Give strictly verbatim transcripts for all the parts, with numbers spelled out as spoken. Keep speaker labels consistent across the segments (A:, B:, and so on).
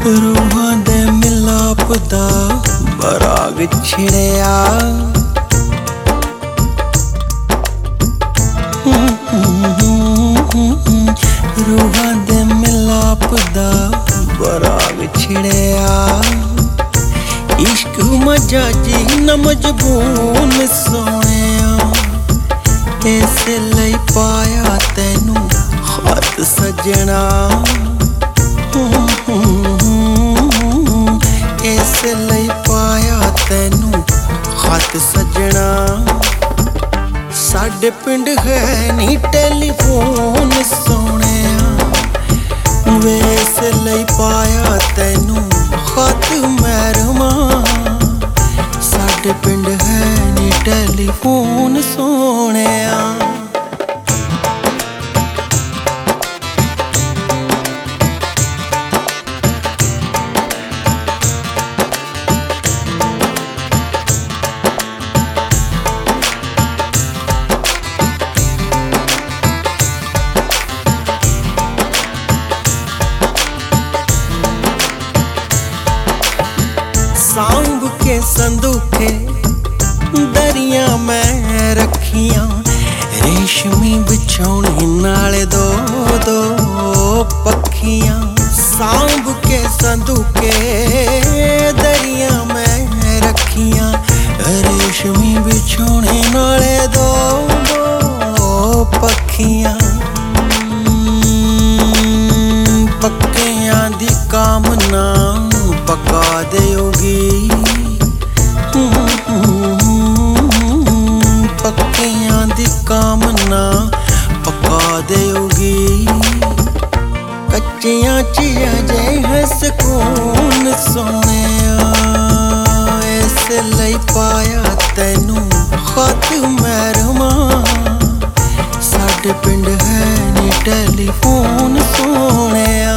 A: रूहां दे मिलाप दा बराग छिड़िया रूहां दे मिलाप दा बराग छिड़िया इश्क मजा जी न मजबून सोनिया इस लई पाया तैनू खत सजना इस लई पाया तैनू खत सजना साडे पिंड है नी टेलीफोन सोनिया वे इस लई पाया तैनू खत मैरमा साडे पिंड है नी टेलीफोन सोनिया सांभ के संदूखे दरिया मैं रखियां रेशमी बिछौनी नाले दो दो पखियां सांभ के संदूखे दरिया मैं रखियां रेशमी बिछौनी नाले दो दो पखियां पक्कियां दी कामना पका देओगी पक्कियां दी कामना पका देओगी कच्चियां चिया जे है सुकून सोनिया इस लई पाया तैनू खत मैरमा साडे पिंड है नी टेलीफोन सोनिया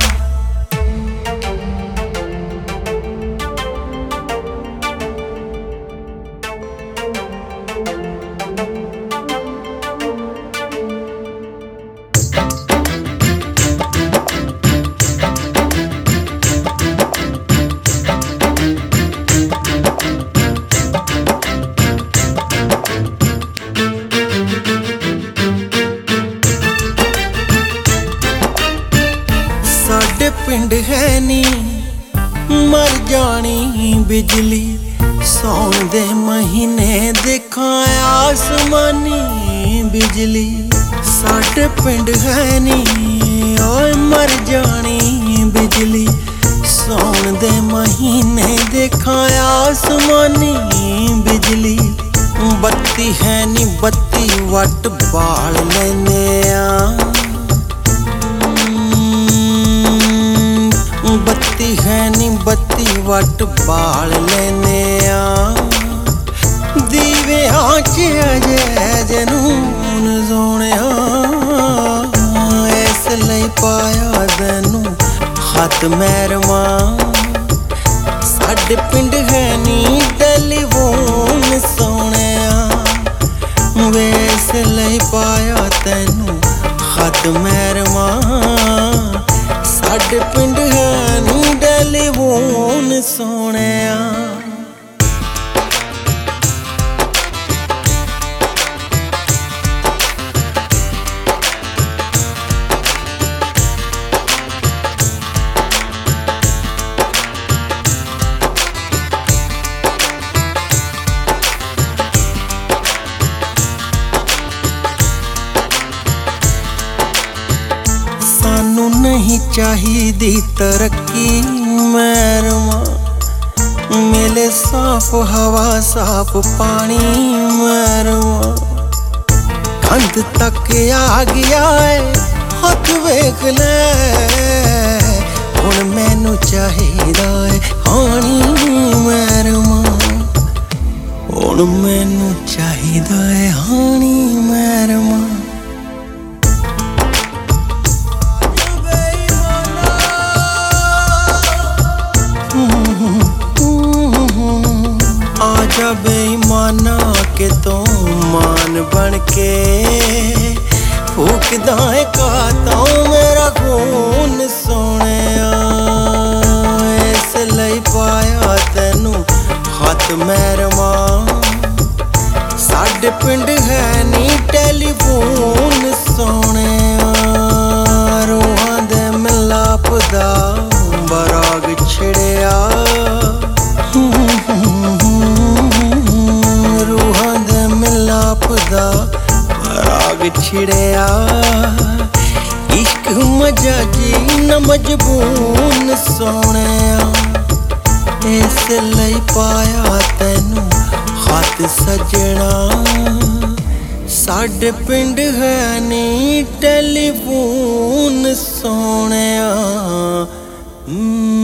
A: साडे पिंड है नी मर जानी बिजली सौन दे महीने देखा आसमानी बिजली साडे पिंड है नी ओए मर जानी बिजली सौन दे महीने देखा आसमानी बिजली बत्ती है नी बत्ती वट बाल लेने आ बत्ती है नी बत्ती वट बाल लेने आ दीवे आँच अजय जनून सोनिया इस लई पाया तैनू खत मैरमा साडे पिंड है नी टेलीफोन सोनिया वे इस लई पाया तैनू खत मैरमा साडे पिंड है नी टेलीफोन सोनिया सानू नहीं चाहिदी तरक्की मैरमा मिले साफ हवा साफ पानी मैरमा कंध तक आ गया है हथ वेख ले हुण मैनू चाहिदा है हानी मैरमा हुण मैनू चाहिदा है हानी मैरमा आजा बेईमाना के तो मान बन के फूकदा है काता मेरा खून सोनिया। ਲਈ ਪਾਇਆ ਤੈਨੂੰ ਹੱਥ ਮਹਿਰਮਾ। ਸਾਡੇ ਪਿੰਡ ਹੈ ਨੀ ਟੈਲੀਫੋਨ ਸੋਹਣਿਆ, ਰੂਹਾਂ ਦੇ ਮਿਲਾਪ ਦਾ ਬਰਾਗ ਛਿੜਿਆ। ਰੂਹਾਂ ਦੇ ਮਿਲਾਪ ਦਾ ਬਰਾਗ ਛਿੜਿਆ। इश्क मजाजी न मजबून सोहणिया, इस लई पाया तैनू हथ सजना। साडे पिंड है नी टैलीफोन सोहणिया।